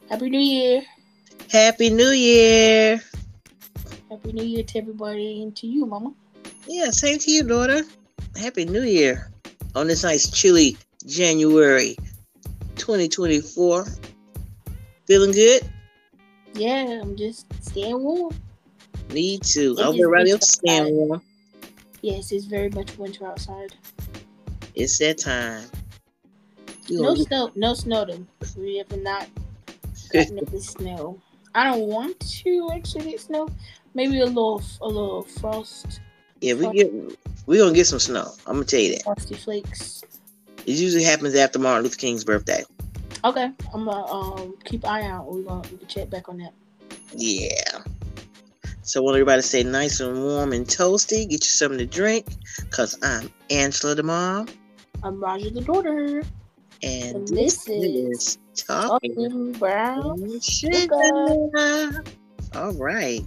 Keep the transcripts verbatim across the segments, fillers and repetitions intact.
Happy New Year. Happy New Year. Happy New Year to everybody and to you, Mama. Yeah, same to you, daughter. Happy New Year on this nice chilly January twenty twenty-four. Feeling good? Yeah, I'm just staying warm. Me too. It I'll be is ready winter to staying outside. warm. Yes, it's very much winter outside. It's that time. You No gonna snow, no snow though. We have not get gotten any snow. I don't want to actually get snow. Maybe a little, a little frost, Yeah, we frost get we're gonna get some snow. I'm gonna tell you that. frosty flakes. It usually happens after Martin Luther King's birthday. Okay, I'm gonna um keep eye out. We're gonna we can check back on that. Yeah. So I want everybody to stay nice and warm and toasty. Get you something to drink. Cause I'm Angela the mom. I'm Roger the daughter. And, And this, this is is Talking Talking Brown Sugar. Sugar. All right.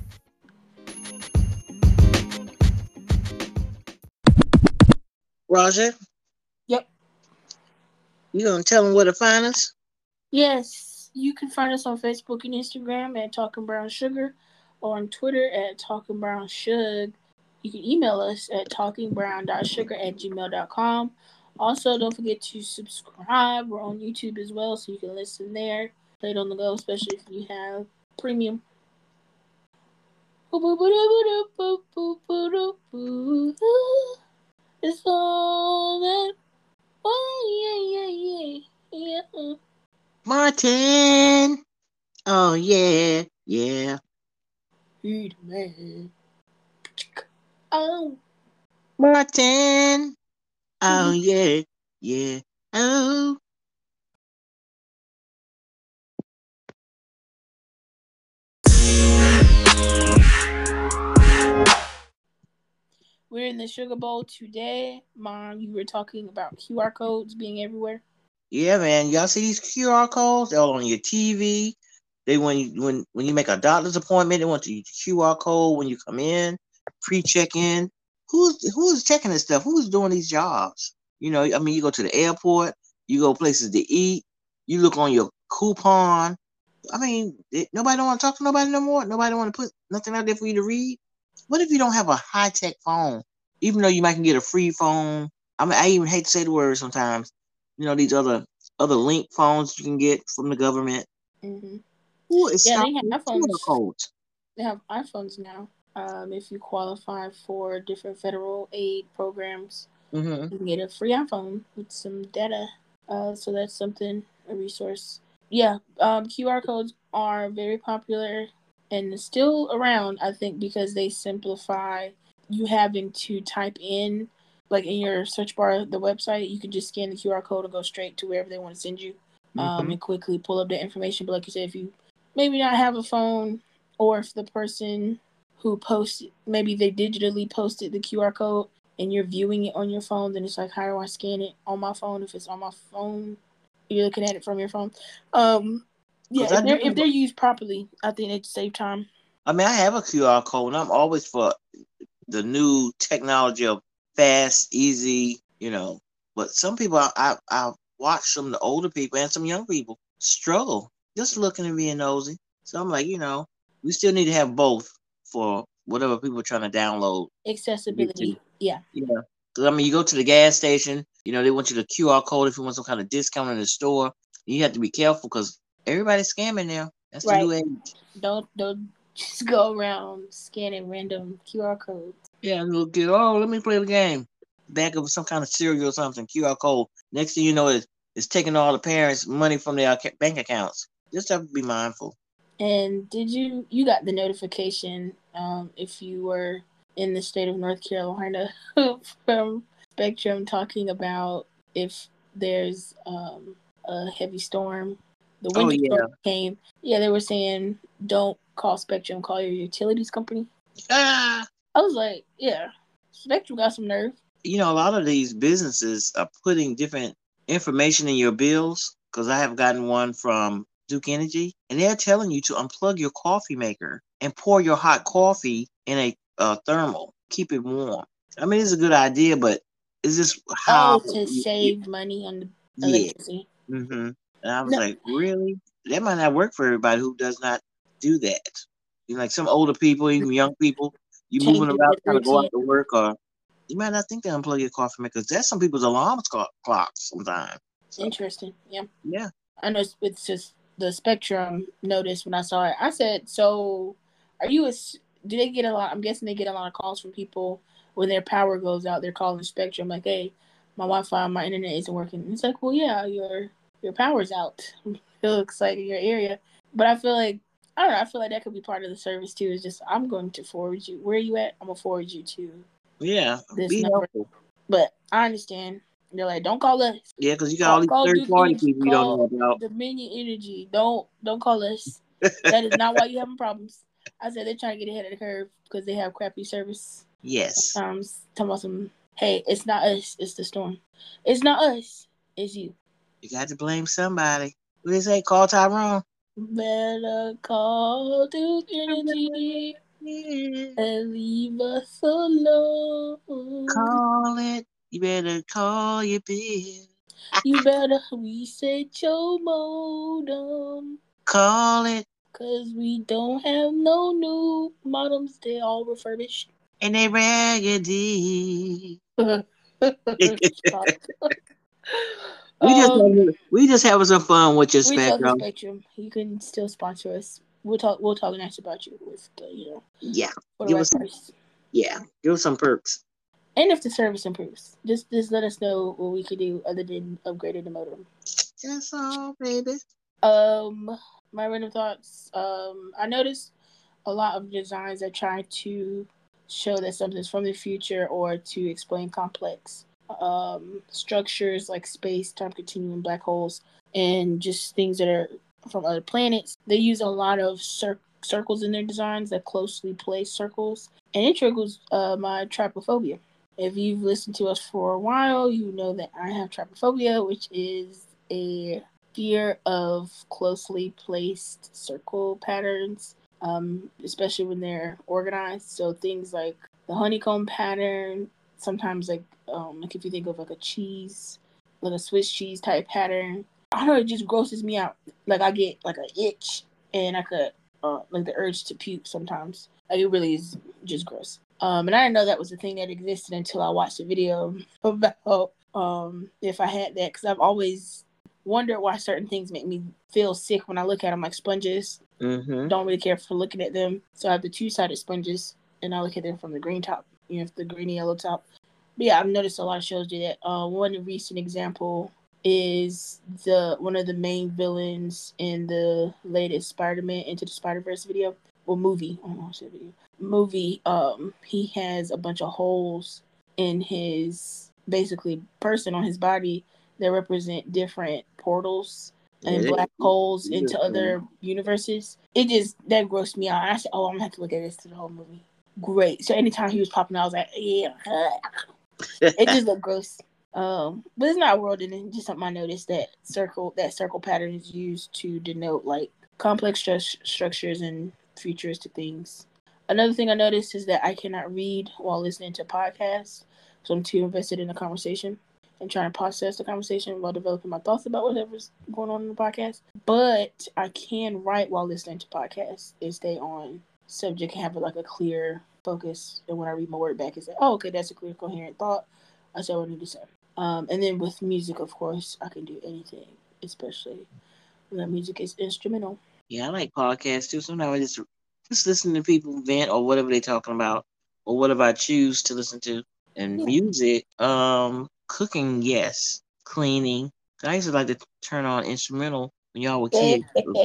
Roger? Yep. You gonna tell them where to find us? Yes, you can find us on Facebook and Instagram at Talking Brown Sugar, or on Twitter at Talking Brown Shug. You can email us at talkingbrown.sugar at gmail dot com. Also, don't forget to subscribe. We're on YouTube as well, so you can listen there. Play it on the go, especially if you have premium. It's all that. Oh, yeah, yeah, yeah. Martin. Oh, yeah, yeah. He's man. Oh. Martin. Oh, yeah, yeah. Oh. We're in the Sugar Bowl today. Mom, you were talking about Q R codes being everywhere. Yeah, man. Y'all see these Q R codes? They're all on your T V. They when you when when you make a doctor's appointment, they want your Q R code when you come in, pre-check in. Who's who's checking this stuff? Who's doing these jobs? You know, I mean, you go to the airport, you go places to eat, you look on your coupon. I mean, it, nobody don't want to talk to nobody no more. Nobody want to put nothing out there for you to read. What if you don't have a high tech phone? Even though you might can get a free phone. I mean, I even hate to say the word sometimes. You know, these other other link phones you can get from the government. Mm-hmm. Who is Yeah, they stopping have Q R iPhones. codes? They have iPhones now. Um, if you qualify for different federal aid programs, Mm-hmm. you can get a free iPhone with some data. Uh, so that's something, a resource. Yeah, um, Q R codes are very popular and still around, I think, because they simplify you having to type in, like in your search bar of the website, you can just scan the Q R code and go straight to wherever they want to send you, um, Mm-hmm. and quickly pull up the information. But like you said, if you maybe not have a phone, or if the person who posted, maybe they digitally posted the Q R code and you're viewing it on your phone, then it's like, how do I scan it on my phone if it's on my phone? You're looking at it from your phone. Um, yeah, if they're if they're used properly, I think they save time. I mean, I have a Q R code, and I'm always for the new technology of fast, easy, you know. But some people, I I, I watch some of the older people and some young people struggle just looking and being nosy. So I'm like, you know, we still need to have both for whatever people are trying to download. Accessibility, yeah. Yeah. Because, I mean, you go to the gas station, you know, they want you to Q R code if you want some kind of discount in the store. You have to be careful because everybody's scamming now. That's the Right. new age. Don't don't just go around scanning random Q R codes. Yeah, little kid, oh, let me play the game. Back of some kind of cereal or something, Q R code. Next thing you know, it's, it's taking all the parents' money from their ca- bank accounts. Just have to be mindful. And did you you got the notification um, if you were in the state of North Carolina from Spectrum talking about if there's um, a heavy storm, the Oh, winter yeah. storm came. Yeah, they were saying don't call Spectrum, call your utilities company. Ah! I was like, yeah, Spectrum got some nerve. You know, a lot of these businesses are putting different information in your bills because I have gotten one from Duke Energy, and they're telling you to unplug your coffee maker and pour your hot coffee in a uh, thermal. Keep it warm. I mean, it's a good idea, but it's just how. Oh, to You, save money on the yeah. electricity. Mm-hmm. And I was No, like, really? that might not work for everybody who does not do that. You know, like some older people, even young people, you moving Changes around the trying to go out routine. to work, or you might not think to unplug your coffee maker because that's some people's alarm clock clocks sometimes. So, Interesting. Yeah. yeah. I know it's, it's just the Spectrum notice when I saw it. I said, so are you a, do they get a lot? I'm guessing they get a lot of calls from people when their power goes out. They're calling Spectrum like, hey, my Wi-Fi, my internet isn't working. And it's like, well, yeah, your your power's out. It looks like in your area. But I feel like, I don't know, I feel like that could be part of the service too. It's just, I'm going to forward you. Where are you at? I'm going to forward you to Yeah. this Be number. helpful. But I understand. They're like, don't call us. Yeah, because you got Call, all these call third Duke party Energy. people you don't know Call about. Dominion Energy. Don't don't call us. That is not why you having problems. I said they're trying to get ahead of the curve because they have crappy service. Yes. Sometimes talking about some, hey, it's not us, it's the storm. It's not us, it's you. You got to blame somebody. What do they say? Call Tyrone. Better call Duke Energy and leave us alone. Call it. You better call your bill. You better reset your modem. Call it. Cause we don't have no new modems. They all refurbished. And they raggedy. We just um, having, we just having some fun with your we talking Spectrum. Spectrum. You can still sponsor us. We'll talk. We'll talk next about you with the, you know, Yeah, for the give right us some, price. yeah, give us some perks. And if the service improves, just just let us know what we could do other than upgrading the modem. That's all, baby. Um, my random thoughts. Um, I noticed a lot of designs that try to show that something's from the future or to explain complex um, structures like space, time continuum, black holes, and just things that are from other planets. They use a lot of cir- circles in their designs that closely place circles, and it triggers uh, my trypophobia. If you've listened to us for a while, you know that I have trypophobia, which is a fear of closely placed circle patterns, um, especially when they're organized. So things like the honeycomb pattern, sometimes like um, like if you think of like a cheese, like a Swiss cheese type pattern, I don't know, it just grosses me out. Like I get like an itch and I could uh, like the urge to puke sometimes. Like it really is just gross. Um, and I didn't know that was a thing that existed until I watched a video about um, if I had that, because I've always wondered why certain things make me feel sick when I look at them, like sponges. Mm-hmm. Don't really care for looking at them. So I have the two-sided sponges, and I look at them from the green top, you know, the green and yellow top. But yeah, I've noticed a lot of shows do that. Uh, one recent example is the one of the main villains in the latest Spider-Man Into the Spider-Verse video, or movie. I don't know, say video. Movie. Um, he has a bunch of holes in his basically person on his body that represent different portals and Yeah, black they, holes they into other universes. It just that grossed me out. I said, "Oh, I'm gonna have to look at this to the whole movie." Great. So anytime he was popping, I was like, "Yeah." It just looked gross. Um, but it's not world ending. Just something I noticed that circle that circle pattern is used to denote like complex stru- structures and futuristic things. Another thing I noticed is that I cannot read while listening to podcasts, so I'm too invested in the conversation and trying to process the conversation while developing my thoughts about whatever's going on in the podcast. But I can write while listening to podcasts and stay on subject and have like a clear focus. And when I read my word back, it's like, oh, okay, that's a clear, coherent thought. I said what I need to say. Um, and then with music, of course, I can do anything, especially when that music is instrumental. yeah, I like podcasts too. Sometimes I just just listen to people vent or whatever they're talking about, or whatever I choose to listen to. And Yeah. music, um, cooking, yes, cleaning. I used to like to turn on instrumental when y'all were kids.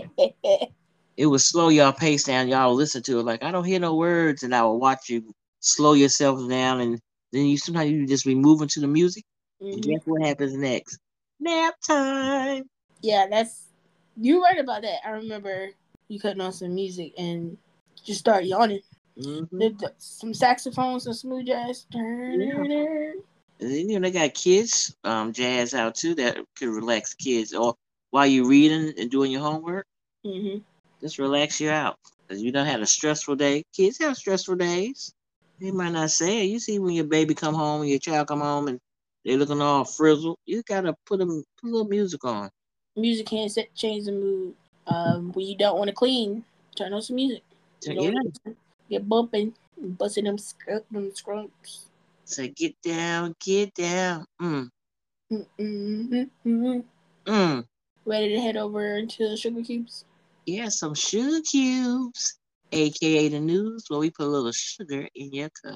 It would slow y'all pace down. Y'all would listen to it like I don't hear no words, and I would watch you slow yourself down, and then you sometimes you just be moving to the music. And hmm guess what happens next? Nap time. Yeah, that's you're right about that. I remember you cutting on some music and just start yawning. Mm-hmm. The, the, some saxophones, some smooth jazz. Yeah. And then, you know, they got kids, um, jazz out too that could relax kids. Or while you're reading and doing your homework, Mm-hmm. just relax you out. Because you don't have a stressful day. Kids have stressful days. They might not say it. You see when your baby come home, your child come home, and they looking all frizzled. You gotta put them put a little music on. Music can set, change the mood. Um, when you don't want to clean, turn on some music. You Yeah. don't get bumping, busting them, scr- them scrumps. So get down, get down. Mm. Mm-mm-mm-mm. Mm. Ready to head over into Sugar Cubes? Yeah, some sugar cubes, aka the news, where we put a little sugar in your cup.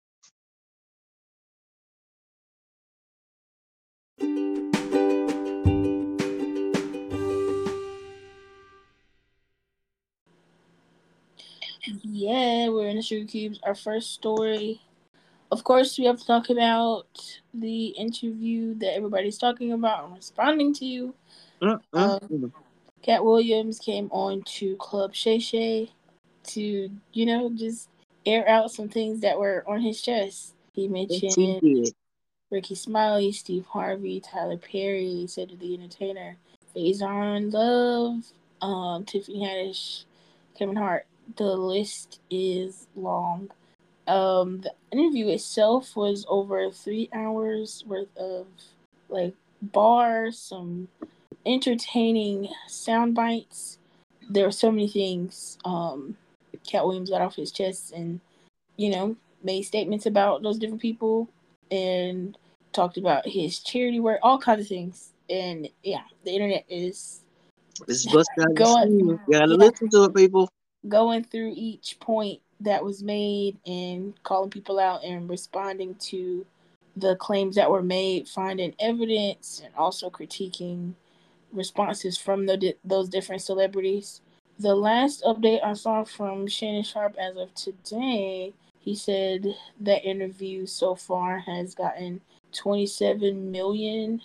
Yeah, we're in the Sugar Cubes. Our first story. Of course, we have to talk about the interview that everybody's talking about and responding to. Mm, mm, Um, mm. Cat Williams came on to Club Shay Shay to, you know, just air out some things that were on his chest. He Yes, he mentioned did. Ricky Smiley, Steve Harvey, Tyler Perry, Cedric the Entertainer, Faison Love, um, Tiffany Haddish, Kevin Hart. The list is long. Um, the interview itself was over three hours worth of like bars, some entertaining sound bites. There were so many things. Um, Cat Williams got off his chest and, you know, made statements about those different people and talked about his charity work, all kinds of things. And yeah, the internet is It's busting out the going, steam. You gotta yeah, listen to it, people. going through each point that was made and calling people out and responding to the claims that were made, finding evidence, and also critiquing responses from the, those different celebrities. The last update I saw from Shannon Sharpe as of today, he said that interview so far has gotten twenty-seven million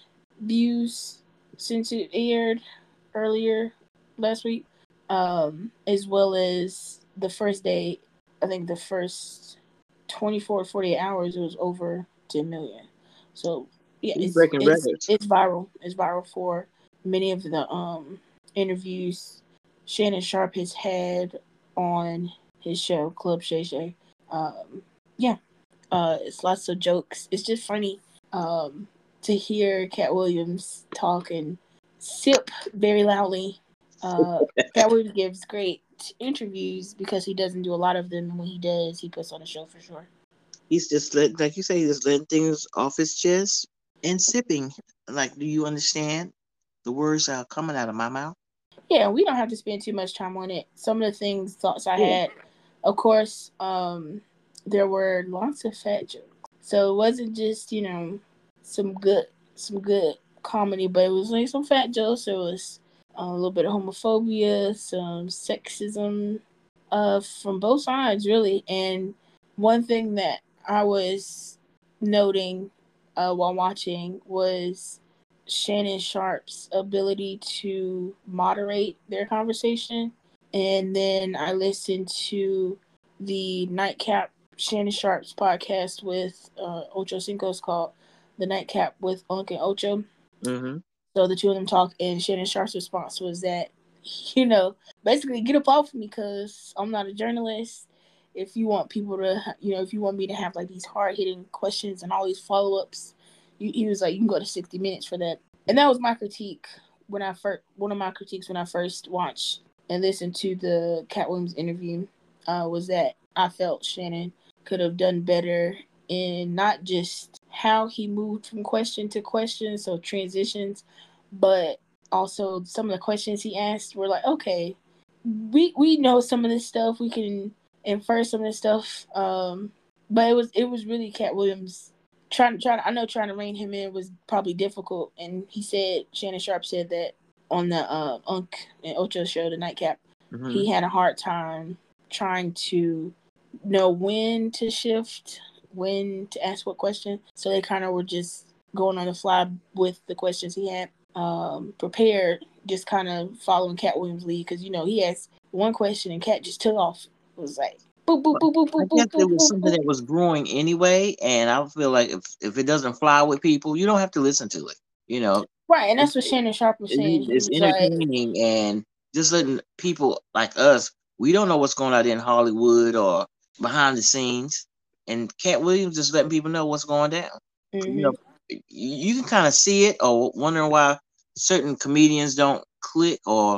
views since it aired earlier last week, um, as well as the first day. I think the first twenty-four, forty-eight hours, it was over ten million. So yeah, He's it's breaking it's records. it's viral. It's viral for many of the um interviews Shannon Sharpe has had on his show Club Shay Shay. Um, yeah, uh, it's lots of jokes. It's just funny um, to hear Cat Williams talk and sip very loudly. Uh, Cat Williams gives great interviews because he doesn't do a lot of them, and when he does, he puts on a show for sure. He's just let, like you say, he's just letting things off his chest and sipping. Like, do you understand the words that are coming out of my mouth? Yeah, we don't have to spend too much time on it. Some of the things, thoughts I Yeah. had, of course, um, there were lots of fat jokes. So it wasn't just, you know, some good some good comedy, but it was like some fat jokes. There was a little bit of homophobia, some sexism, uh, from both sides really. And one thing that I was noting uh, while watching was Shannon Sharpe's ability to moderate their conversation. And then I listened to the Nightcap Shannon Sharpe's podcast with uh, Ocho Cinco's called The Nightcap with Unc and Ocho. Mm-hmm. So the two of them talk, and Shannon Sharpe's response was that, you know, basically get up off me because I'm not a journalist. If you want people to, you know, if you want me to have like these hard hitting questions and all these follow ups, he was like, you can go to sixty minutes for that. And that was my critique when I first, one of my critiques when I first watched and listened to the Cat Williams interview uh, was that I felt Shannon could have done better in not just how he moved from question to question, so transitions, but also some of the questions he asked were like, okay, we we know some of this stuff, we can infer some of this stuff, um, but it was it was really Cat Williams trying trying. I know trying to rein him in was probably difficult, and he said Shannon Sharpe said that on the uh, Unc and Ocho show, the Nightcap, mm-hmm. he had a hard time trying to know when to shift, when to ask what question. So they kind of were just going on the fly with the questions he had um, prepared, just kind of following Cat Williams' lead because, you know, he asked one question and Cat just took off. It was like, boop, boop, boop, boop, boop, I guess boop, it boop, was boop, something boop. that was brewing anyway, and I feel like if, if it doesn't fly with people, you don't have to listen to it. You know, right? And that's what Shannon Sharpe was saying. It, it's he was entertaining like, and just letting people like us. We don't know what's going on in Hollywood or behind the scenes, and Cat Williams just letting people know what's going down. mm-hmm. You know, you can kind of see it or wondering why certain comedians don't click or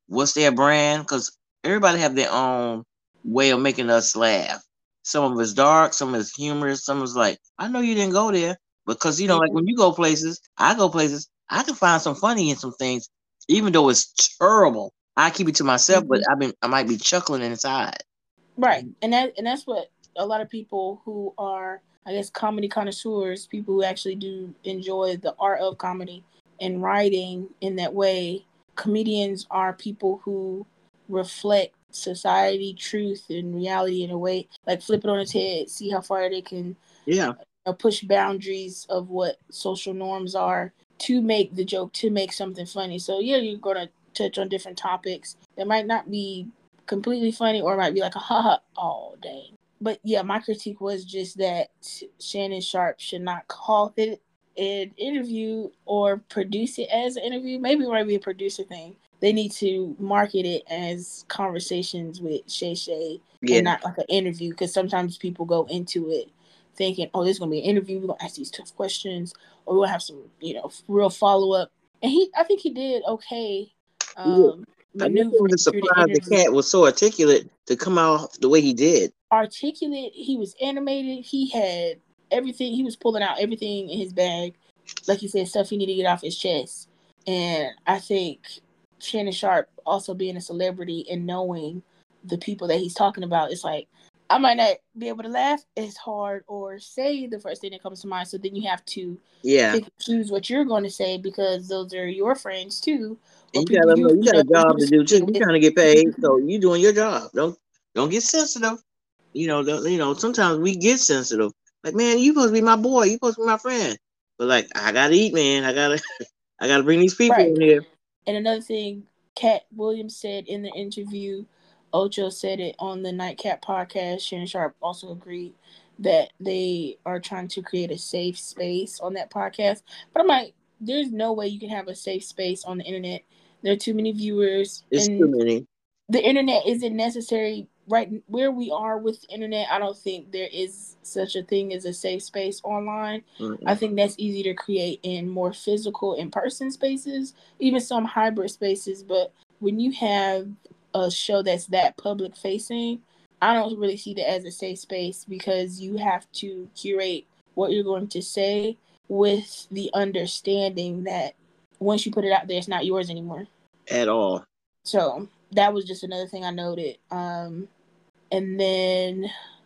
what's their brand? Because everybody have their own way of making us laugh. Some of it's dark, some of it's humorous, some of it's like, I know you didn't go there. Because, you know, like when you go places, I go places, I can find some funny in some things, even though it's terrible. I keep it to myself, but I've been I might be chuckling inside. Right. And that and that's what a lot of people who are, I guess, comedy connoisseurs, people who actually do enjoy the art of comedy and writing in that way, comedians are people who reflect society, truth, and reality in a way, like flip it on its head, see how far they can Yeah. uh, push boundaries of what social norms are to make the joke, to make something funny. So yeah, you're gonna touch on different topics that might not be completely funny or might be like a haha all day. But yeah, my critique was just that Shannon Sharpe should not call it an interview or produce it as an interview. Maybe it might be a producer thing. They need to market it as conversations with Shay Shay Yeah. and not like an interview, because sometimes people go into it thinking, oh, this is going to be an interview. We're going to ask these tough questions, or we're going to have some, you know, real follow-up. And he, I think he did okay. Um, I guess it was a through the surprise the interview. cat was so articulate to come out the way he did. Articulate, he was animated, he had everything, he was pulling out everything in his bag, like you said, stuff he needed to get off his chest. And I think Shannon Sharpe also being a celebrity and knowing the people that he's talking about, it's like, I might not be able to laugh as hard or say the first thing that comes to mind, so then you have to Yeah. pick and choose what you're going to say, because those are your friends too. And you gotta know you got a job to do too. You're trying to get paid, so you doing your job. Don't don't get sensitive. You know, you know. Sometimes we get sensitive. Like, man, you supposed to be my boy. You supposed to be my friend. But like, I gotta eat, man. I gotta, I gotta bring these people right. in here. And another thing, Cat Williams said in the interview, Ocho said it on the Nightcap podcast. Shannon Sharpe also agreed that they are trying to create a safe space on that podcast. But I'm like, there's no way you can have a safe space on the internet. There are too many viewers. It's and too many. The internet isn't necessary. Right where we are with the internet, I don't think there is such a thing as a safe space online. Mm-hmm. I think that's easy to create in more physical, in-person spaces, even some hybrid spaces. But when you have a show that's that public facing, I don't really see that as a safe space, because you have to curate what you're going to say with the understanding that once you put it out there, it's not yours anymore. At all. So that was just another thing I noted. Um, and then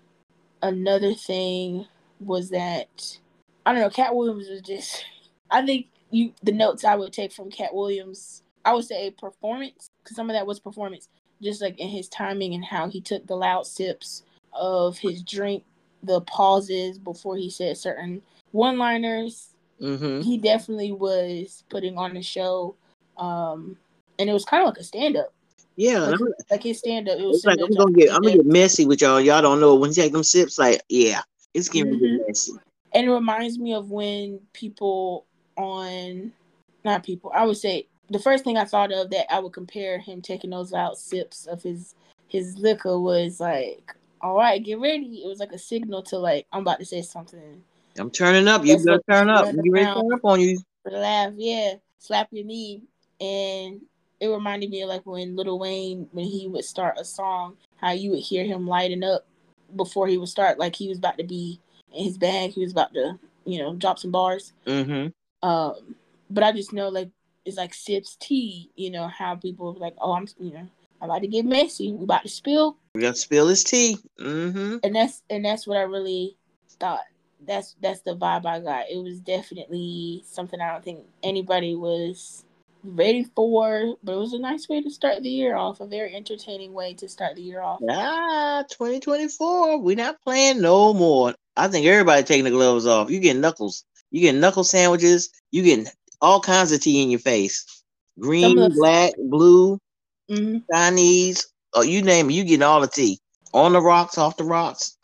another thing was that, I don't know, Cat Williams was just, I think you the notes I would take from Cat Williams, I would say performance, because some of that was performance, just like in his timing and how he took the loud sips of his drink, the pauses before he said certain one-liners. Mm-hmm. He definitely was putting on the show, um, and it was kind of like a stand-up. Yeah, like, like his stand-up. It was it's like I'm gonna get I'm gonna get messy with y'all. Y'all don't know when you take them sips. Like, yeah, it's getting mm-hmm. get messy. And it reminds me of when people on, not people, I would say the first thing I thought of that I would compare him taking those loud sips of his his liquor was like, all right, get ready. It was like a signal to like, I'm about to say something. I'm turning up. You better turn up. You ready to turn up on you? Laugh, yeah. Slap your knee. And it reminded me of like when Lil Wayne, when he would start a song, how you would hear him lighting up before he would start, like he was about to be in his bag. He was about to, you know, drop some bars. Mm-hmm. Um, but I just know, like, it's like sips tea, you know, how people are like, oh, I'm, you know, I'm about to get messy. We about to spill. We got to spill his tea. Mm-hmm. And that's, and that's what I really thought. That's, that's the vibe I got. It was definitely something I don't think anybody was ready for, but it was a nice way to start the year off, a very entertaining way to start the year off. Ah, twenty twenty-four, we're not playing no more. I think everybody taking the gloves off. You getting knuckles. You getting knuckle sandwiches. You getting all kinds of tea in your face. Green, the- black, blue, mm-hmm. Chinese, oh, you name it, you getting all the tea. On the rocks, off the rocks.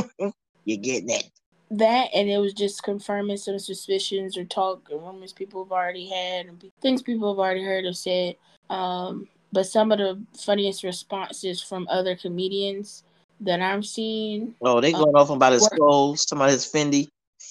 You're getting it. That, and it was just confirming some suspicions or talk and rumors people have already had and things people have already heard or said. Um, but some of the funniest responses from other comedians that I'm seeing. Oh, they going um, off about his skulls, talking about his Fendi.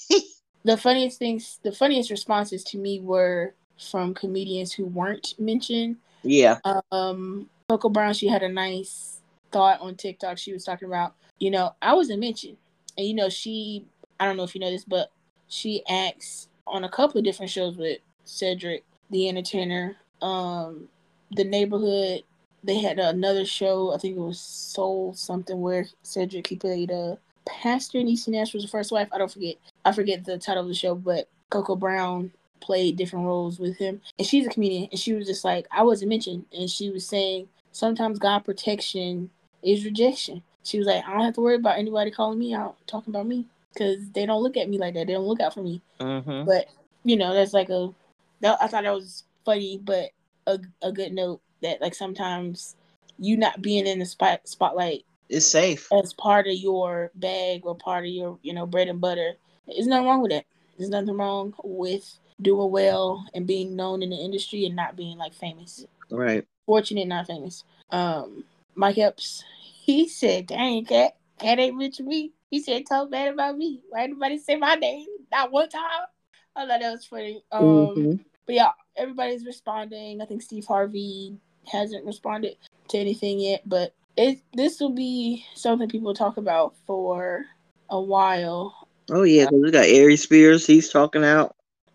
The funniest things, the funniest responses to me were from comedians who weren't mentioned. Yeah. Um, Coco Brown, she had a nice thought on TikTok. She was talking about, you know, I wasn't mentioned. And, you know, she, I don't know if you know this, but she acts on a couple of different shows with Cedric, the Entertainer, um, The Neighborhood. They had another show, I think it was Soul something, where Cedric, he played a pastor and Niecy Nash was the first wife. I don't forget. I forget the title of the show, but Coco Brown played different roles with him. And she's a comedian, and she was just like, I wasn't mentioned. And she was saying, sometimes God protection is rejection. She was like, I don't have to worry about anybody calling me out, talking about me, because they don't look at me like that. They don't look out for me. Mm-hmm. But, you know, that's like a, that, I thought that was funny, but a, a good note that, like, sometimes you not being in the spot, spotlight It's safe. as part of your bag or part of your, you know, bread and butter. There's nothing wrong with that. There's nothing wrong with doing well and being known in the industry and not being, like, famous. Right. Fortunate, not famous. Um, Mike Epps, he said, dang, Cat, Cat ain't rich me. He said, talk bad about me. Why anybody say my name? Not one time. I thought that was funny. Um, mm-hmm. But yeah, everybody's responding. I think Steve Harvey hasn't responded to anything yet, but it this will be something people talk about for a while. Oh, yeah, because we got Ari Spears. He's talking out.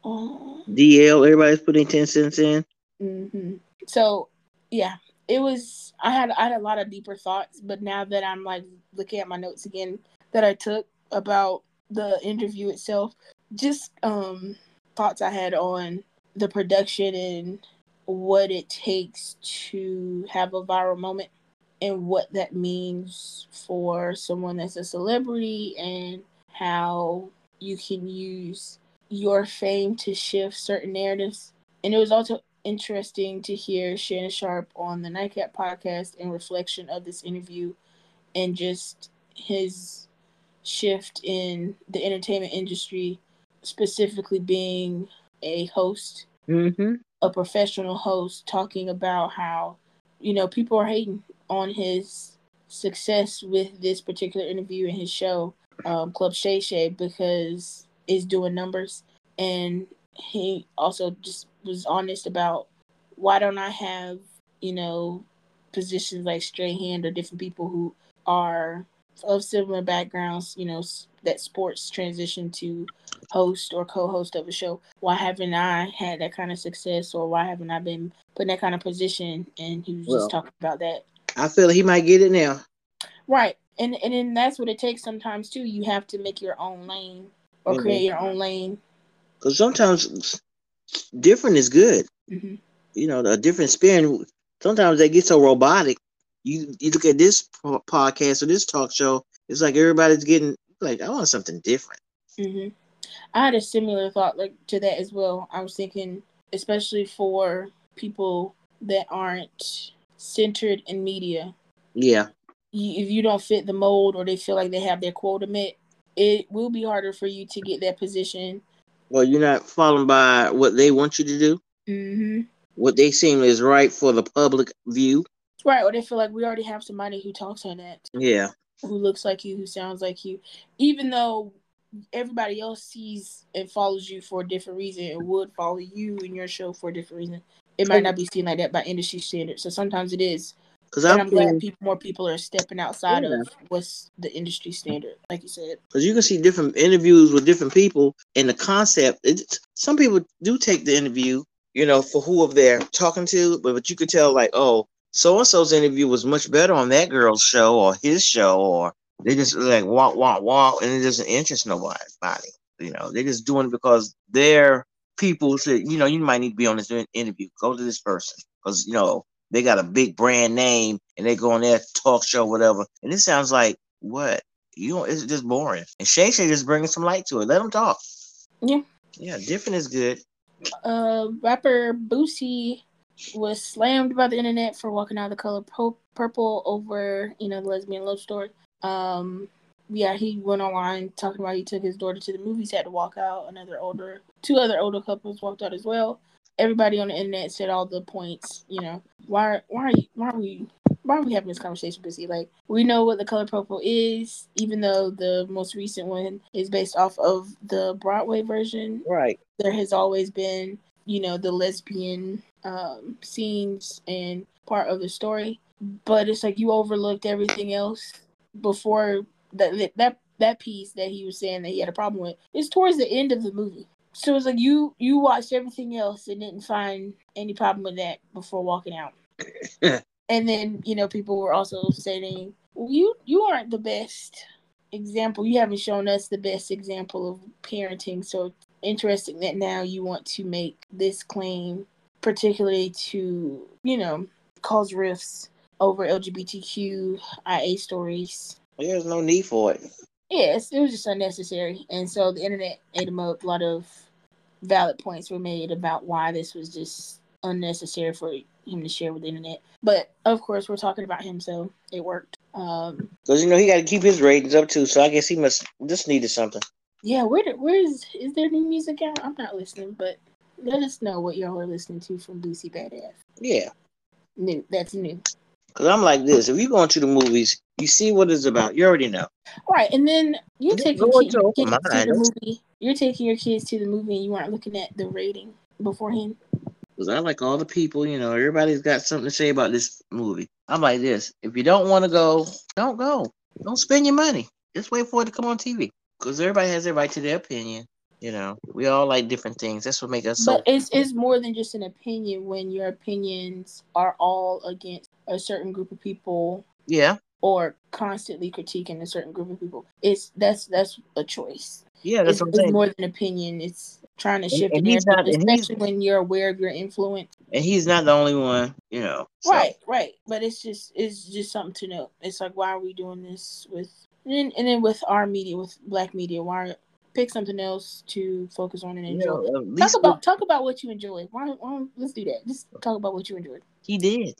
Uh, D L, everybody's putting ten cents in. mm-hmm. So, yeah, it was, I had, I had a lot of deeper thoughts, but now that I'm, like, looking at my notes again that I took about the interview itself, just um, thoughts I had on the production and what it takes to have a viral moment and what that means for someone that's a celebrity and how you can use your fame to shift certain narratives. And it was also interesting to hear Shannon Sharpe on the Nightcap podcast in reflection of this interview and just his shift in the entertainment industry, specifically being a host, mm-hmm. a professional host, talking about how, you know, people are hating on his success with this particular interview in his show, um, Club Shay Shay, because it's doing numbers. And he also just was honest about, why don't I have, you know, positions like Strahan or different people who are of similar backgrounds, you know, that sports transition to host or co-host of a show. Why haven't I had that kind of success, or why haven't I been put in that kind of position? And he was Well, just talking about that. I feel he might get it now. Right. And and then that's what it takes sometimes too. You have to make your own lane or mm-hmm. create your own lane. Because sometimes different is good. Mm-hmm. You know, a different spin. Sometimes they get so robotic. You you look at this podcast or this talk show, it's like everybody's getting like, I want something different. Mm-hmm. I had a similar thought like to that as well. I was thinking, especially for people that aren't centered in media. Yeah. You, if you don't fit the mold, or they feel like they have their quota met, it will be harder for you to get that position. Well, you're not following by what they want you to do. Mm-hmm. What they seem is right for the public view. Right, or they feel like we already have somebody who talks on that. Yeah. Who looks like you, who sounds like you. Even though everybody else sees and follows you for a different reason and would follow you in your show for a different reason, it might not be seen like that by industry standards. So sometimes it is. Because I'm, I'm glad seen, people, more people are stepping outside yeah. of what's the industry standard, like you said. Because you can see different interviews with different people, and the concept. It, some people do take the interview, you know, for whoever they're talking to, but, but you could tell, like, oh, so and so's interview was much better on that girl's show or his show, or they just like walk, walk, walk, and it doesn't interest nobody. You know, they're just doing it because their people said, you know, you might need to be on this interview. Go to this person because, you know, they got a big brand name and they go on their talk show, whatever. And it sounds like, what? You know, it's just boring. And Shay Shay just bringing some light to it. Let them talk. Yeah. Yeah, different is good. Uh, rapper Boosie was slammed by the internet for walking out of the color po- purple over, you know, the lesbian love story. Um, yeah, he went online talking about he took his daughter to the movies, had to walk out. Another older, two other older couples walked out as well. Everybody on the internet said all the points. You know, why, why, are you, why are we, why are we having this conversation, Boosie? Like, we know what the color purple is, even though the most recent one is based off of the Broadway version. Right. There has always been you know, the lesbian um, scenes and part of the story. But it's like you overlooked everything else before that that that piece that he was saying that he had a problem with. It's towards the end of the movie. So it's like you you watched everything else and didn't find any problem with that before walking out. And then, you know, people were also saying, well, you you aren't the best example. You haven't shown us the best example of parenting. So interesting that now you want to make this claim, particularly to, you know, cause rifts over L G B T Q I A stories. There's no need for it. Yes, it was just unnecessary. And so the internet ate him up. A lot of valid points were made about why this was just unnecessary for him to share with the internet. But of course, we're talking about him, so it worked. Um, Because, you know, he got to keep his ratings up too, so I guess he must just needed something. Yeah, where did, where is is there new music out? I'm not listening, but let us know what y'all are listening to from Lucy Badass. Yeah. New, that's new. Because I'm like this. If you go into the movies, you see what it's about. You already know. Right, and then you're Just taking go ki- into your open kids to mind. the movie. You're taking your kids to the movie, and you aren't looking at the rating beforehand. Because I like all the people, you know, everybody's got something to say about this movie. I'm like this. If you don't want to go, don't go. Don't spend your money. Just wait for it to come on T V. Because everybody has their right to their opinion. You know, we all like different things. That's what makes us so. But it's it's more than just an opinion when your opinions are all against a certain group of people. Yeah. Or constantly critiquing a certain group of people. It's that's that's a choice. Yeah, that's it's, what I'm it's saying. more than opinion. It's trying to And, shift and the he's narrative, not, and he's, especially when you're aware of your influence. and he's not the only one, you know. So. Right, right. But it's just it's just something to know. It's like, why are we doing this with and then, and then with our media, with black media, why pick something else to focus on and You enjoy? know, at talk least about with, talk about what you enjoy. Why, why don't, let's do that. Just talk about what you enjoyed. he did.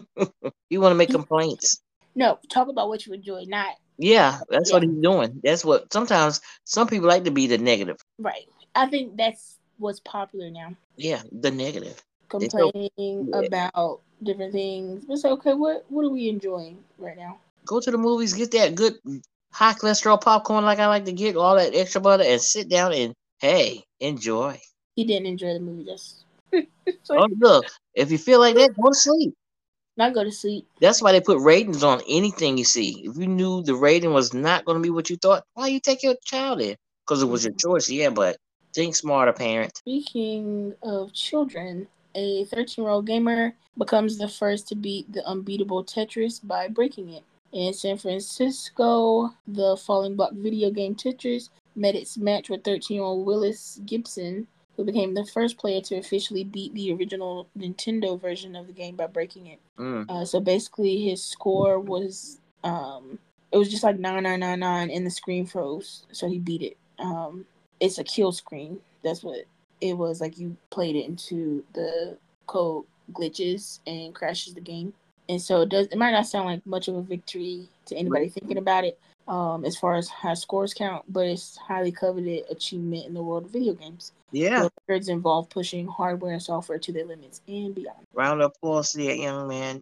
You want to make complaints? No, talk about what you enjoy, not. Yeah, that's Yeah. what he's doing. That's what sometimes some people like to be the negative. Right. I think that's what's popular now. Yeah, the negative. Complaining yeah. about different things. It's okay. What what are we enjoying right now? Go to the movies, get that good high cholesterol popcorn like I like to get, all that extra butter, and sit down and hey, enjoy. He didn't enjoy the movie. Just like, oh look, if you feel like that, go to sleep. Not go to sleep. That's why they put ratings on anything you see. If you knew the rating was not going to be what you thought, why you take your child in? Because it was mm-hmm. your choice, yeah. But think smarter, parent. Speaking of children, a thirteen-year-old gamer becomes the first to beat the unbeatable Tetris by breaking it. In San Francisco, the Falling Block video game Tetris met its match with thirteen-year-old Willis Gibson, who became the first player to officially beat the original Nintendo version of the game by breaking it. Mm. Uh, so basically, his score was um, it was just like nine nine nine nine, and the screen froze, so he beat it. Um, it's a kill screen. That's what it was. Like, you played it into the code glitches and crashes the game. And so it does. It might not sound like much of a victory to anybody thinking about it, um, as far as high scores count, but it's highly coveted achievement in the world of video games. Yeah. The records involve pushing hardware and software to their limits and beyond. Round of applause to that young man.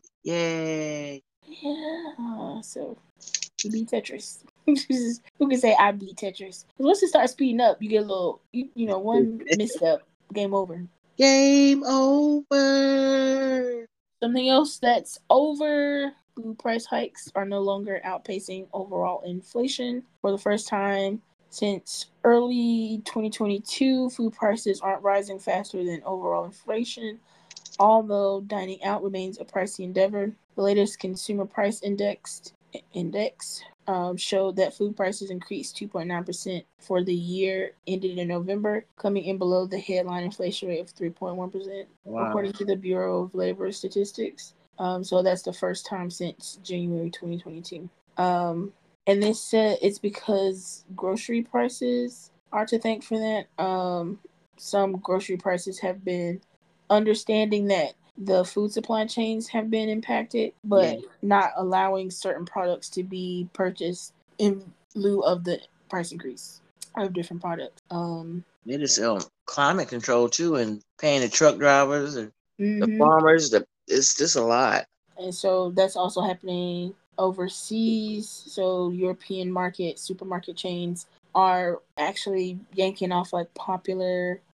Yay. Yeah. So he beat Tetris. Who can say I beat Tetris? Because once it starts speeding up, you get a little, you, you know, one misstep, game over. Game over. Something else that's over. Food price hikes are no longer outpacing overall inflation. For the first time since early twenty twenty-two, food prices aren't rising faster than overall inflation. Although dining out remains a pricey endeavor, the latest consumer price index index um, showed that food prices increased two point nine percent for the year ended in November, coming in below the headline inflation rate of three point one percent, wow. According to the Bureau of Labor Statistics. Um, so that's the first time since January twenty twenty-two. Um, and they said it's because grocery prices are to thank for that. Um, some grocery prices have been understanding that the food supply chains have been impacted, but yeah. not allowing certain products to be purchased in lieu of the price increase of different products. Um, it is um, climate control too, and paying the truck drivers and mm-hmm. the farmers. The, it's just a lot. And so that's also happening overseas. So European market supermarket chains are actually yanking off like popular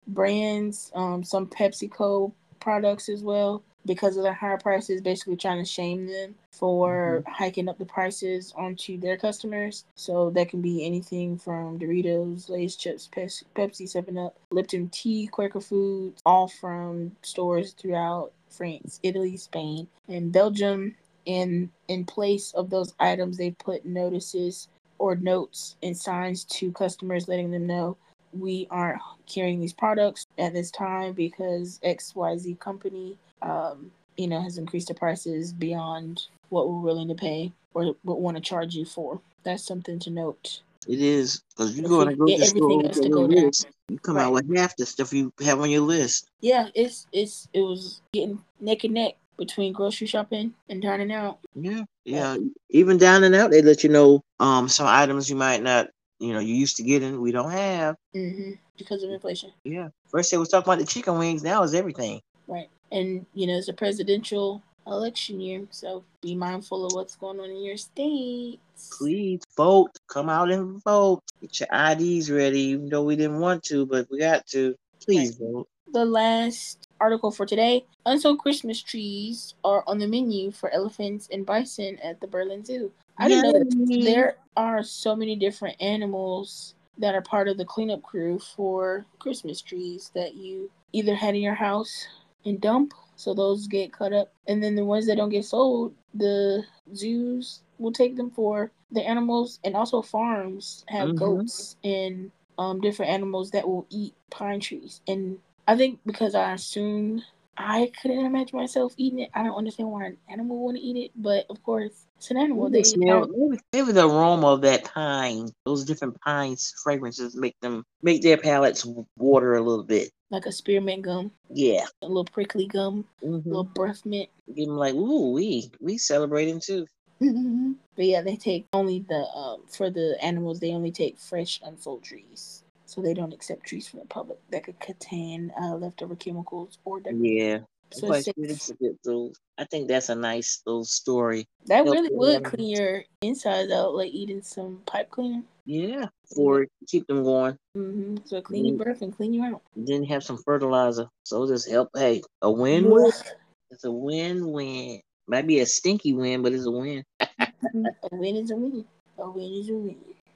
brands, um, some PepsiCo products as well, because of their higher prices, basically trying to shame them for Mm-hmm. hiking up the prices onto their customers. So that can be anything from Doritos, Lay's chips, Pepsi, seven up, Lipton tea, Quaker Foods, all from stores throughout France, Italy, Spain, and Belgium. In in place of those items, they put notices or notes and signs to customers letting them know we aren't carrying these products at this time because X Y Z company, um, you know, has increased the prices beyond what we're willing to pay or what want to charge you for. That's something to note. It is, because you go in For a grocery store everything with else your to little go down. list, you come out Right. with half the stuff you have on your list. Yeah, it's it's it was getting neck and neck between grocery shopping and dining out. Yeah, yeah. Even down and out, they let you know um some items you might not, you know, you used to getting, we don't have. Mm-hmm. Because of inflation. Yeah. First they was talking about the chicken wings, now it's everything. Right. And, you know, it's a presidential election year, so be mindful of what's going on in your states. Please vote. Come out and vote. Get your I Ds ready, even though we didn't want to, but we got to. Please Right. vote. The last article for today: unsold Christmas trees are on the menu for elephants and bison at the Berlin Zoo. I didn't know that there are so many different animals that are part of the cleanup crew for Christmas trees that you either had in your house and dump, so those get cut up, and then the ones that don't get sold, the zoos will take them for the animals, and also farms have Mm-hmm. goats and um different animals that will eat pine trees. And I think because I assume I couldn't imagine myself eating it. I don't understand why an animal would eat it, but of course it's an animal. Maybe, They smell, have maybe, maybe the aroma of that pine, those different pine fragrances make them make their palates water a little bit. like a spearmint gum, Yeah. a little prickly gum, Mm-hmm. a little breath mint. Give them like, ooh, we we celebrating too. But yeah, they take only the um for the animals. They only take fresh unsold trees, so they don't accept trees from the public that could contain uh, leftover chemicals or decorative. Yeah. So Quite it's sweet. safe. So I think that's a nice little story. That Help really the would animals. clean your insides out, like eating some pipe cleaner. Yeah. For keep them going. Mm-hmm. So clean your breath and clean you out. Then have some fertilizer. So just help. Hey, a win-win. It's a win-win. Might be a stinky win, but it's a win. A win is a win. A win is a win.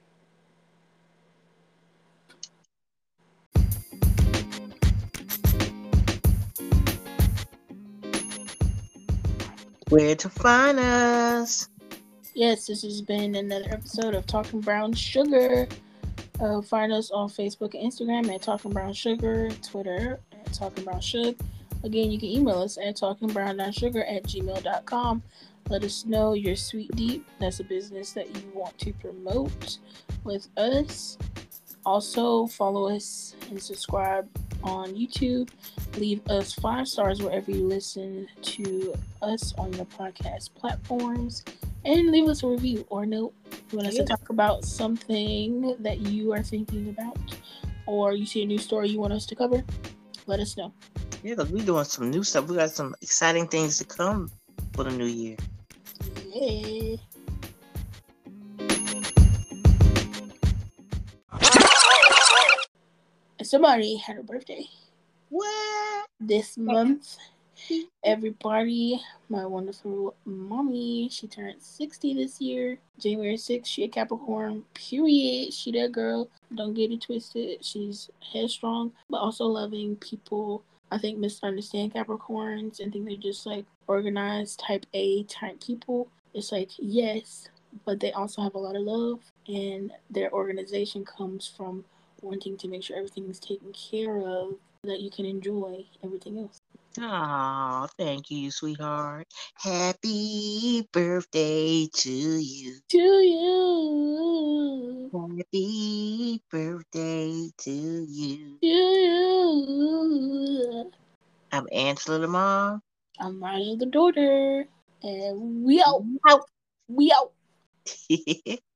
Where to find us? Yes, this has been another episode of Talking Brown Sugar. Uh, find us on Facebook and Instagram at Talking Brown Sugar, Twitter at Talking Brown Sugar. Again, you can email us at talkingbrown.sugar at gmail dot com. Let us know your Sweet Deep. That's a business that you want to promote with us. Also, follow us and subscribe on YouTube. Leave us five stars wherever you listen to us on your podcast platforms. And leave us a review or note. You want us Yeah. to talk about something that you are thinking about, or you see a new story you want us to cover, let us know. Yeah, because we're doing some new stuff. We got some exciting things to come for the new year. Yeah. Somebody had a birthday. What? This month. Everybody, my wonderful mommy, she turned sixty this year. January sixth, she a Capricorn, period. She that girl. Don't get it twisted. She's headstrong, but also loving. People, I think, misunderstand Capricorns and think they're just like organized type A type people. It's like, yes, but they also have a lot of love, and their organization comes from wanting to make sure everything is taken care of so that you can enjoy everything else. Oh, thank you, sweetheart. Happy birthday to you. To you. Happy birthday to you. To you. I'm Angela the mom. I'm Marla the daughter. And we out. Out. We out.